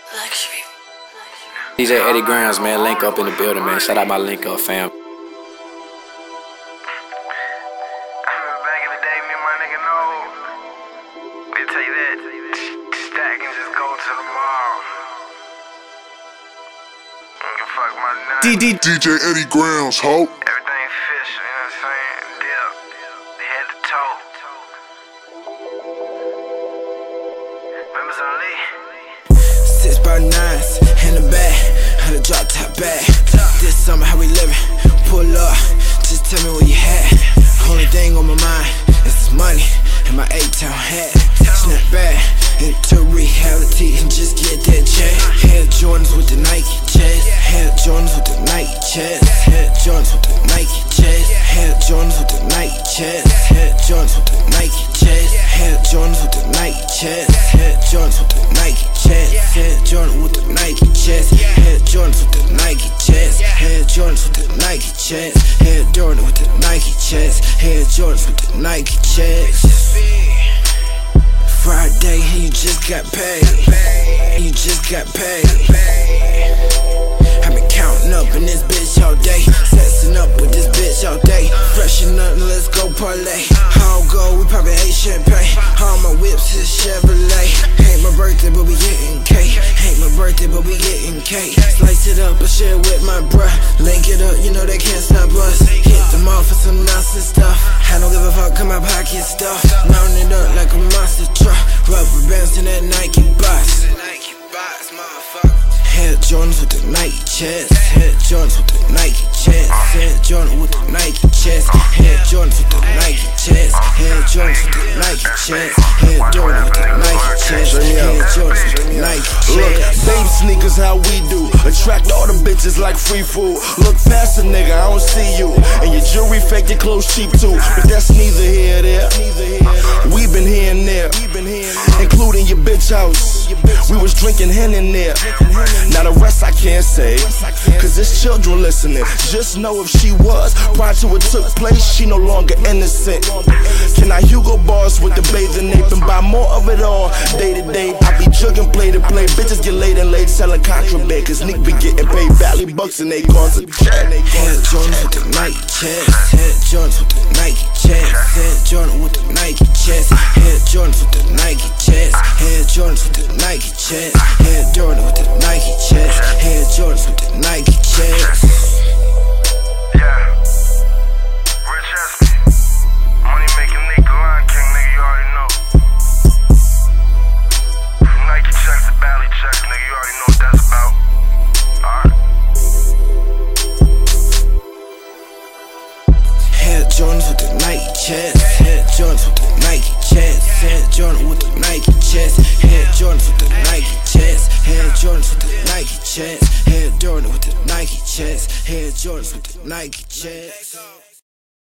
Luxury. DJ Eddie Grams, man, link up in the building, man. Shout out my link up fam. I remember back in the day, me and my nigga know. We tell you that, stack and just go to the mall. Fuck my nut. DJ Eddie Grams, ho. Everything fish, you know what I'm saying? Dip, head to toe. Members only. 6x9s in the bag, on the drop top bag. This summer, how we living? Pull up, just tell me what you had. Only thing on my mind is this money and my A-Town hat. Snap back into reality and just get that check. Hair Jordans with the Nike chest. Hair Jordans with the Nike chest. Hair Jordans with the Nike chest. Hair Jordans with the Nike chest. Hair Jordans with the Nike chest. Hair Jordans with the Nike chest. Hair Jordans with the Nike chest. Hair Jordan with the Nike chest. Hair Jordans with the Nike chest. Hair Jordans with the Nike chest. Hair Jordan with the Nike chest. Hair Jordans with the Nike chest. Friday and you just got paid. And you just got paid. I've been counting up in this bitch all day. Sexing up with this bitch all day. Fresh and nothing, let's go parlay. How go, we poppin' A champagne. All my whips is Chevrolet. Ain't my birthday, but we getting cake. Ain't my birthday, but we getting cake. Slice it up and share with my bruh. Link it up, you know they can't stop us. Hit them off for some nonsense stuff. I don't give a fuck, cause my pocket stuff. Mount it up like a monster truck. Rubber bands in that Nike box. Nike box, motherfucker. Hair Jordans with the Nike chest. Hair Jordans with the Nike chest. Hair Jordan with the Nike chest. Hair Jordans with the Nike chest. Hair Jordans with the Nike chest. Hair Jordan with the Nike chest. Hair Jordans with the Nike chest. Look, baby sneakers how we do. Attract all the bitches like free food. Look past a nigga, I don't see you. And your jewelry fake, your clothes cheap too. But that's neither here or there. We been here and there, including your bitch house. We was drinking hen in there. Now the rest I can't say, cause there's children listening. Just know if she was, prior to it took place, she no longer innocent. Can I Hugo bars with the bathing ape and buy more of it all? Day to day, I be jugging play to play. Bitches get laid and laid selling contraband, cause Nick be getting paid valley bucks and they cause a check. Hair Jordans with the Nike chest. Hair Jordans with the Nike chest. Hair Jordan with the Nike chest. Hair Jordans with the Nike chest. Hair Jordans with the Nike chest. Hair Jordan with the Nike chest. Hair Jordans with the Nike chest. Yeah. Rich Esme. Money making nigga, Lion King, nigga, you already know. From Nike checks to Bally checks, nigga, you already know what that's about. Alright. Hair Jordans with the Nike chest. Hair Jordans with the Nike chest. Hair Jordan with the Nike chest. Hair Jordans with the Nike chest. Hair Jordans with the Nike chest. Hair Jordan with the Nike chest. Hair Jordans with the Nike chest.